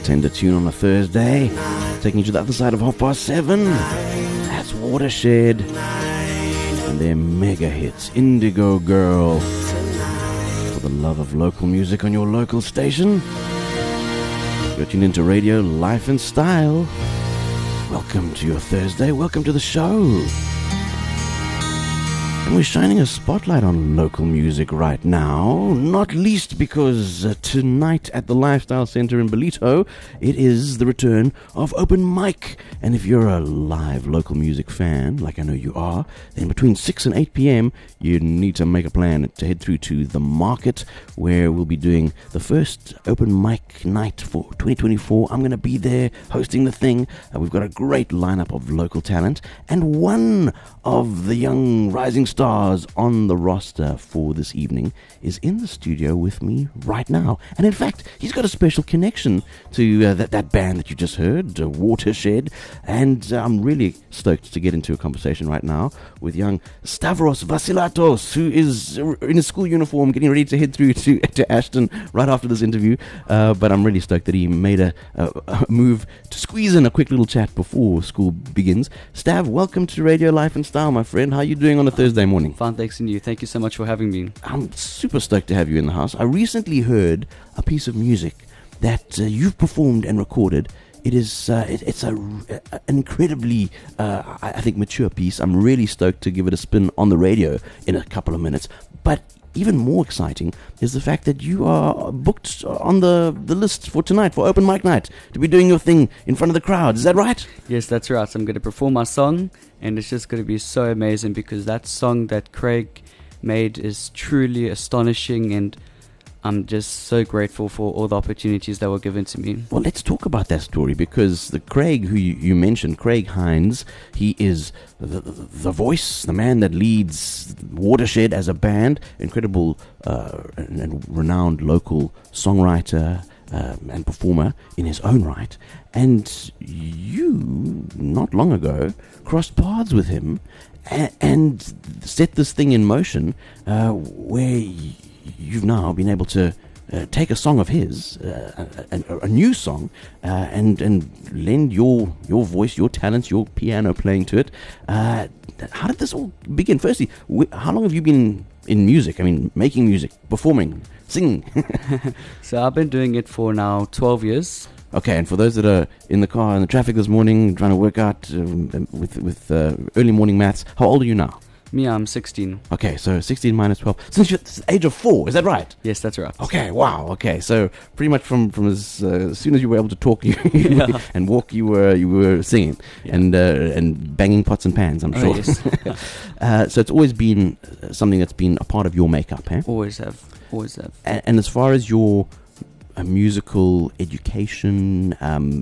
tender tune on a Thursday, taking you to the other side of 7:30. That's Watershed and their mega hits, Indigo Girl. For the love of local music on your local station. You're tuned into Radio Life and Style. Welcome to your Thursday. Welcome to the show. And we're shining a spotlight on local music right now, not least because tonight at the Lifestyle Center in Ballito, it is the return of Open Mic. And if you're a live local music fan, like I know you are, then between 6 and 8 p.m., you need to make a plan to head through to the market, where we'll be doing the first Open Mic night for 2024. I'm going to be there hosting the thing. We've got a great lineup of local talent, and one of the young rising stars on the roster for this evening is in the studio with me right now. And in fact, he's got a special connection to that band that you just heard, Watershed. And I'm really stoked to get into a conversation right now with young Stavros Vasilatos, who is in his school uniform getting ready to head through to Ashton right after this interview. But I'm really stoked that he made a move to squeeze in a quick little chat before school begins. Stav, welcome to Radio Life and Style, my friend. How are you doing on a Thursday morning? Fine, thanks, and you. Thank you so much for having me. I'm super stoked to have you in the house. I recently heard a piece of music that you've performed and recorded. It is it's an incredibly, I think, mature piece. I'm really stoked to give it a spin on the radio in a couple of minutes. But even more exciting is the fact that you are booked on the list for tonight, for Open Mic Night, to be doing your thing in front of the crowd. Is that right? Yes, that's right. So I'm going to perform my song, and it's just going to be so amazing because that song that Craig made is truly astonishing, and I'm just so grateful for all the opportunities that were given to me. Well, let's talk about that story, because the Craig who you mentioned, Craig Hines, he is the voice, the man that leads Watershed as a band, incredible and renowned local songwriter and performer in his own right. And you, not long ago, crossed paths with him and set this thing in motion where you've now been able to take a song of his, a new song, and lend your voice, your talents, your piano playing to it. How did this all begin? Firstly, how long have you been in music? I mean, making music, performing, singing? So I've been doing it for now 12 years. Okay, and for those that are in the car in the traffic this morning, trying to work out with early morning maths, how old are you now? Me, I'm 16. Okay, so 16 minus 12. Since you're the age of 4, is that right? Yes, that's right. Okay, wow. Okay, so pretty much from as soon as you were able to talk and walk, you were singing and banging pots and pans, I'm sure. Yes. So it's always been something that's been a part of your makeup, eh? Always have. And as far as your musical education,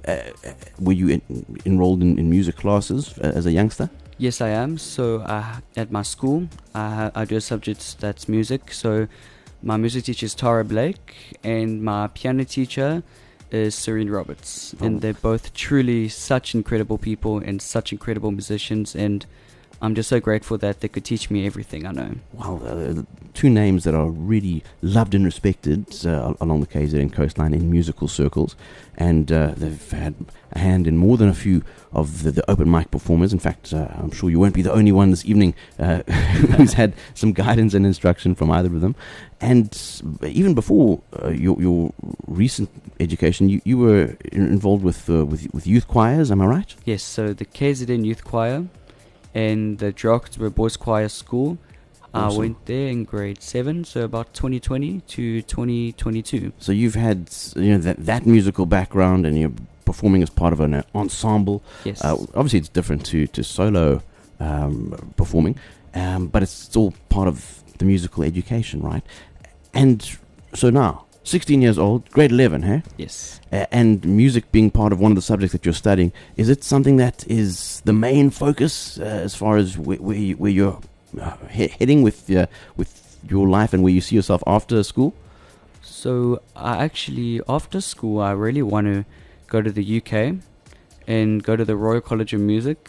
were you enrolled in music classes as a youngster? Yes, I am. So at my school, I do a subject that's music. So my music teacher is Tara Blake, and my piano teacher is Serene Roberts. Oh. And they're both truly such incredible people and such incredible musicians, and I'm just so grateful that they could teach me everything I know. Wow, two names that are really loved and respected along the KZN coastline in musical circles, and they've had a hand in more than a few of the open mic performers. In fact, I'm sure you won't be the only one this evening who's had some guidance and instruction from either of them. And even before your recent education, you were involved with youth choirs, am I right? Yes, so the KZN Youth Choir and the Drakensberg Boys Choir School. Awesome. I went there in grade 7, so about 2020 to 2022. So you've had that musical background, and you're performing as part of an ensemble. Yes. Obviously, it's different to solo performing, but it's all part of the musical education, right? And so now, 16 years old, grade 11, hey? Yes. And music being part of one of the subjects that you're studying, is it something that is the main focus as far as where you're heading with your life and where you see yourself after school? So after school, I really want to go to the UK and go to the Royal College of Music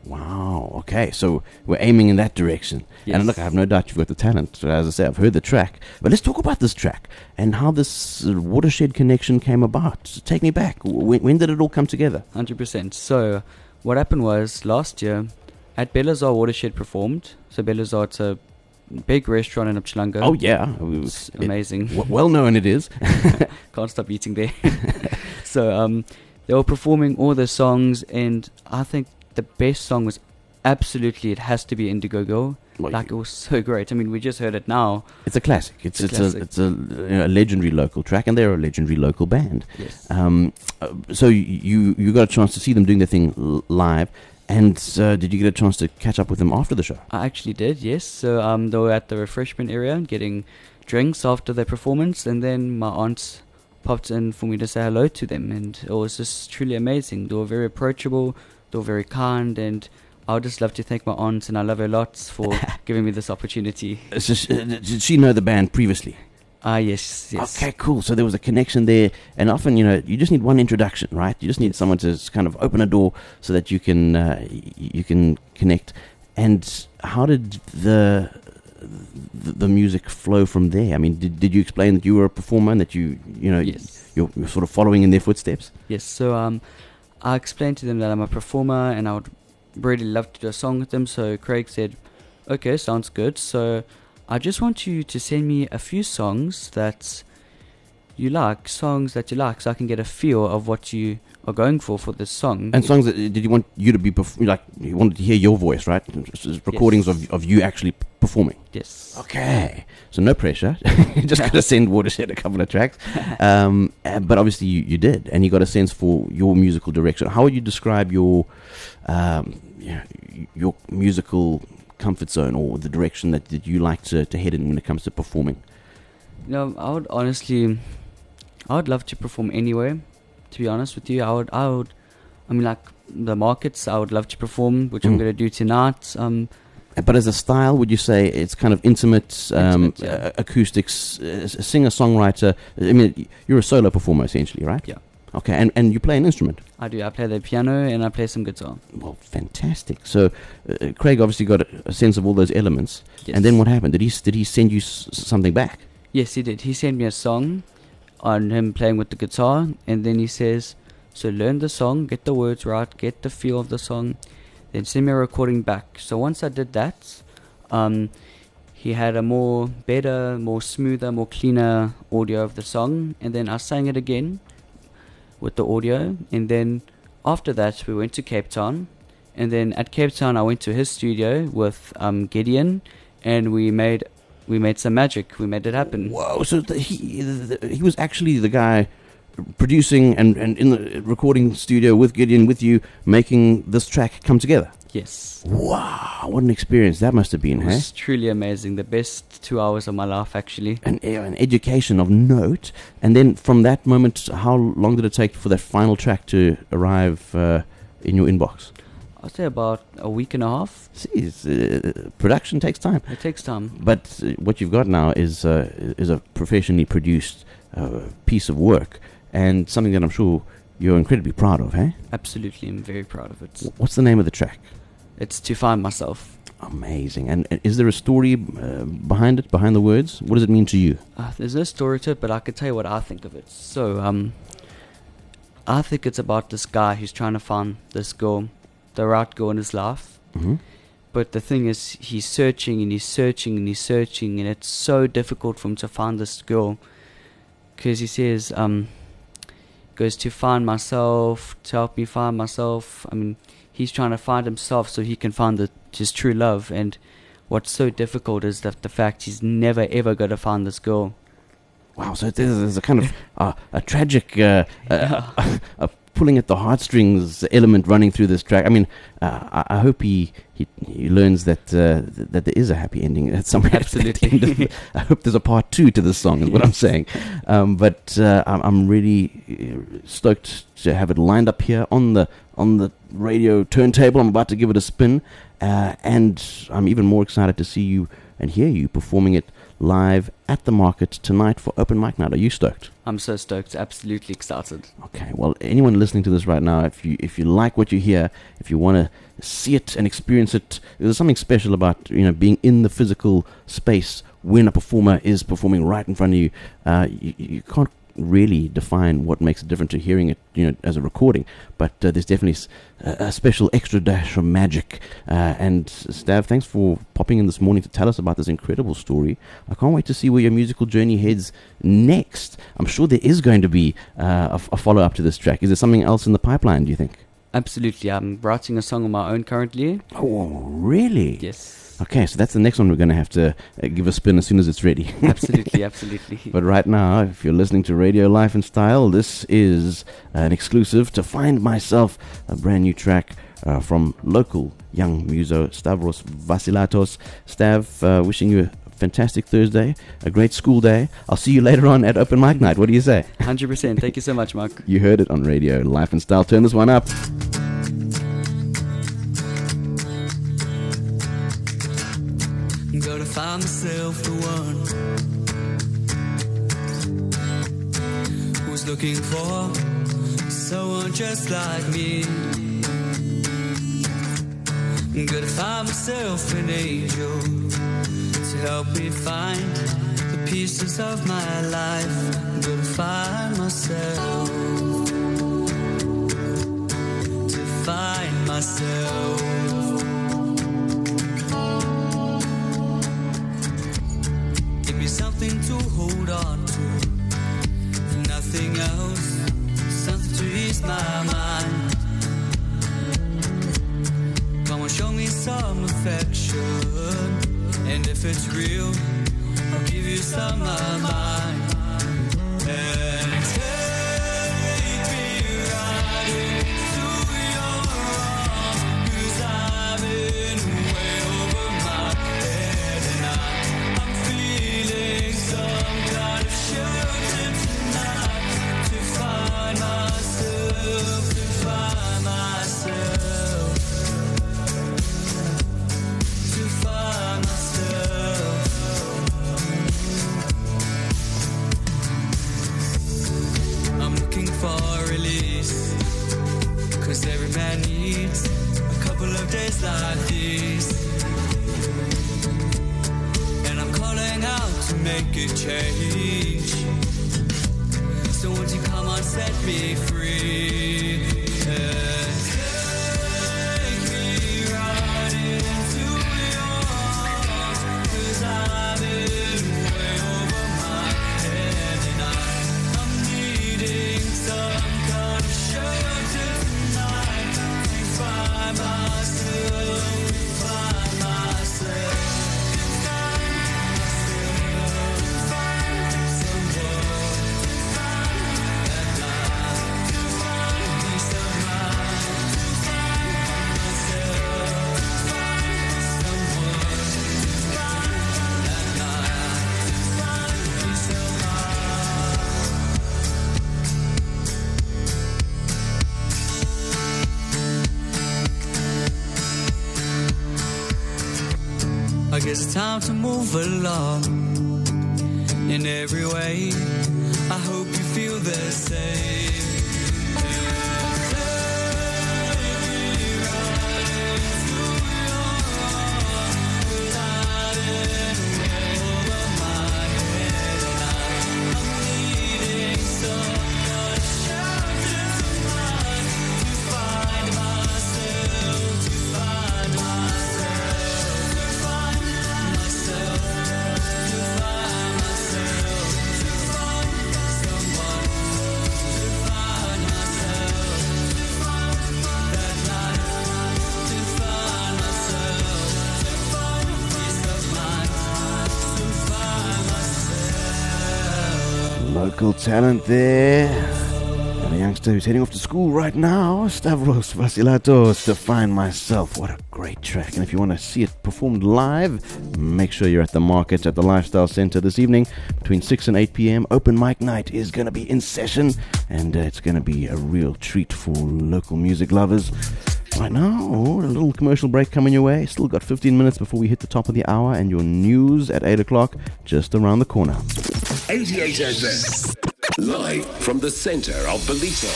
Wow. Okay, so we're aiming in that direction. Yes. And look, I have no doubt you've got the talent. So as I say, I've heard the track. But let's talk about this track and how this Watershed connection came about. Take me back. When did it all come together? 100%. So what happened was last year at Belazar, Watershed performed. So Belazar, it's a big restaurant in Upchilanga. Oh, yeah. It's amazing. Well known it is. Can't stop eating there. So they were performing all the songs, and I think the best song was absolutely, it has to be Indigo Girl. Well, Like, it was so great. I mean, we just heard it now. it's a classic. It's a legendary local track, and they're a legendary local band. Yes. So you got a chance to see them doing their thing live, and did you get a chance to catch up with them after the show? I actually did, yes. So they were at the refreshment area getting drinks after their performance, and then my aunt popped in for me to say hello to them, and it was just truly amazing. They were very approachable, they were very kind, and I would just love to thank my aunt, and I love her lots for giving me this opportunity. So did she know the band previously? Yes. Okay, cool. So there was a connection there, and often, you just need one introduction, right? You just need someone to kind of open a door so that you can connect. And how did the music flow from there? I mean, did you explain that you were a performer and that Yes. you're sort of following in their footsteps? Yes, so I explained to them that I'm a performer and I would really love to do a song with them. So Craig said, okay, sounds good. So I just want you to send me a few songs that you like, so I can get a feel of what you are going for this song. And songs that did you want you to be you wanted to hear your voice, right? Recordings Yes. of you actually performing. Yes. Okay, so no pressure. Just got to send Watershed a couple of tracks, but obviously you did, and you got a sense for your musical direction. How would you describe your musical comfort zone, or the direction that you like to head in when it comes to performing? I would love to perform anywhere. To be honest with you, I mean, like the markets, I would love to perform, which I'm going to do tonight. But as a style, would you say it's kind of intimate, Yeah. acoustics, singer-songwriter? I mean, you're a solo performer essentially, right? Yeah. Okay, and you play an instrument? I do. I play the piano and I play some guitar. Well, fantastic. So Craig obviously got a sense of all those elements. Yes. And then what happened? Did he send you something back? Yes, he did. He sent me a song on him playing with the guitar, and then he says, so learn the song, get the words right, get the feel of the song, then send me a recording back. So once I did that, he had a better, more smoother, more cleaner audio of the song, and then I sang it again with the audio, and then after that we went to Cape Town, and then at Cape Town I went to his studio with Gideon, and we made some magic. We made it happen. Whoa! So he was actually the guy producing and in the recording studio with Gideon, with you, making this track come together. Yes. Wow! What an experience that must have been, It hey? was truly amazing. The best 2 hours of my life, actually. An education of note. And then from that moment, how long did it take for that final track to arrive in your inbox? I'd say about a week and a half. See, production takes time. It takes time. But what you've got now is a professionally produced piece of work, and something that I'm sure you're incredibly proud of, hey? Absolutely, I'm very proud of it. What's the name of the track? It's To Find Myself. Amazing. And is there a story behind it, behind the words? What does it mean to you? There's no story to it, but I can tell you what I think of it. So, I think it's about this guy who's trying to find this girl, the right girl in his life. Mm-hmm. But the thing is, he's searching and he's searching and he's searching, and it's so difficult for him to find this girl. Because he says, goes to find myself, to help me find myself. I mean, he's trying to find himself so he can find his true love. And what's so difficult is that the fact he's never ever going to find this girl. Wow, so there's a kind of a tragic, a pulling at the heartstrings element running through this track. I mean, I hope he learns that there is a happy ending at some point. Absolutely. I hope there's a part 2 to this song, is what I'm saying. But I'm really stoked to have it lined up here on the radio turntable. I'm about to give it a spin, and I'm even more excited to see you and hear you performing it live at the market tonight for Open Mic Night. Are you stoked? I'm so stoked, absolutely excited. Okay, well, anyone listening to this right now, if you like what you hear, if you want to see it and experience it, there's something special about being in the physical space when a performer is performing right in front of you. You can't really define what makes it different to hearing it as a recording, but there's definitely a special extra dash of magic. And Stav, thanks for popping in this morning to tell us about this incredible story. I can't wait to see where your musical journey heads next. I'm sure there is going to be a follow-up to this track. Is there something else in the pipeline, do you think? Absolutely. I'm writing a song on my own currently. Oh, really? Yes. Okay, so that's the next one we're going to have to give a spin as soon as it's ready. Absolutely, absolutely. But right now, if you're listening to Radio Life and Style, this is an exclusive to Find Myself, a brand new track from local young muso Stavros Vasilatos. Stav, wishing you a fantastic Thursday, a great school day. I'll see you later on at Open Mic Night. What do you say? 100%. Thank you so much, Mark. You heard it on Radio Life and Style. Turn this one up. Gotta find myself the one who's looking for someone just like me. Gotta find myself an angel to help me find the pieces of my life. Gotta find myself, to find myself. Something to hold on to, if nothing else, something to ease my mind. Come on, show me some affection, and if it's real, I'll give you some of mine. And take me right into your arms, 'cause I've been way over my head, and I'm feeling some kind of shelter tonight, to find myself, to find myself, to find myself. I'm looking for release, 'cause every man needs a couple of days like these. And I'm calling out to make a change, so won't you come on, set me free, and take me right into your arms, 'cause I've been way over my head, and I'm needing some kind of shelter tonight, to find myself, to find myself. I guess it's time to move along in every way. I hope you feel the same. Local talent there. And a youngster who's heading off to school right now, Stavros Vasilatos, To Find Myself. What a great track. And if you want to see it performed live, make sure you're at the market at the Lifestyle Center this evening between 6 and 8 p.m. Open Mic Night is going to be in session, and it's going to be a real treat for local music lovers. Right now, a little commercial break coming your way. Still got 15 minutes before we hit the top of the hour, and your news at 8 o'clock just around the corner. 88 FM. Live from the center of Ballito.